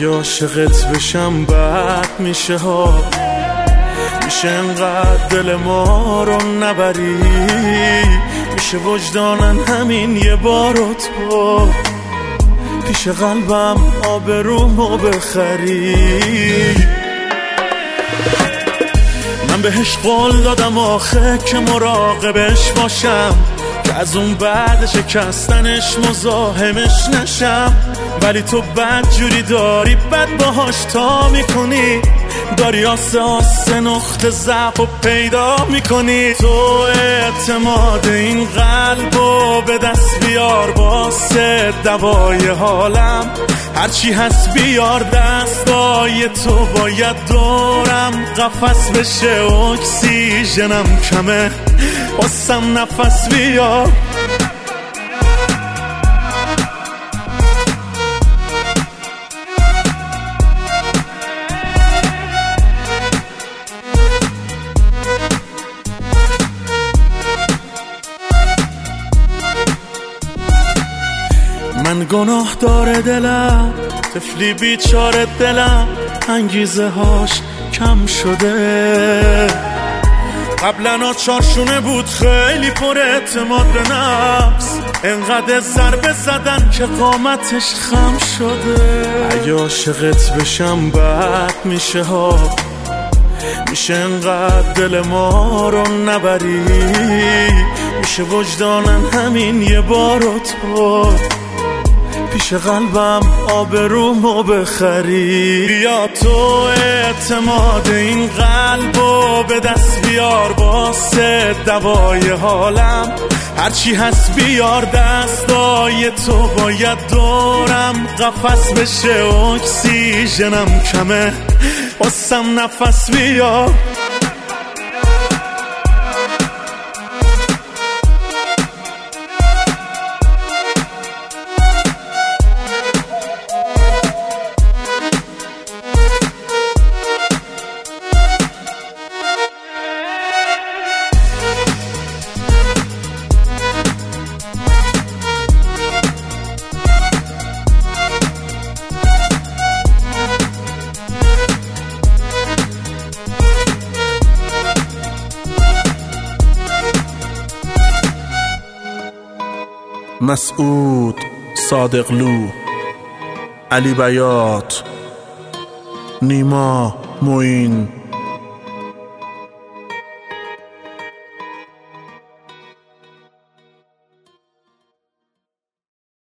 اگه عاشقت بشم بد میشه ها، میشه انقدر دل ما رو نبری، میشه وجدانن همین یه بارو تو پیش قلبم آبرومو بخری. من بهش قول دادم آخه که مراقبش باشم، که از اون بعد شکستنش مزاحمش نشم، ولی تو بد جوری داری بد باهاش تا میکنی، داری آسه نقطه ضعف و پیدا میکنی. تو اعتماد این قلبو به دست بیار، واسه دوای حالم هرچی هست بیار دست، بای تو باید دورم قفس بشه، اکسیژنم کمه واسم نفس بیار. من گناه داره دلم، طفلی بیچاره دلم، انگیزه هاش کم شده، قبلا چارشونه بود خیلی پر اعتماد به نفس، انقدر ضربه زدن که قامتش خم شده. اگه عاشقت بشم بد میشه ها، میشه انقدر دل ما رو نبری، میشه وجدانن همین یه بارو تو پیش قلبم آبرومو بخری. بیا تو اعتماد این قلبو به دست بیار، واسه دوای حالم هرچی هست بیار دست، دای تو باید دورم قفس بشه، اکسیژنم کمه واسم نفس بیار. مسعود صادقلو، علی بیات، نیما معین.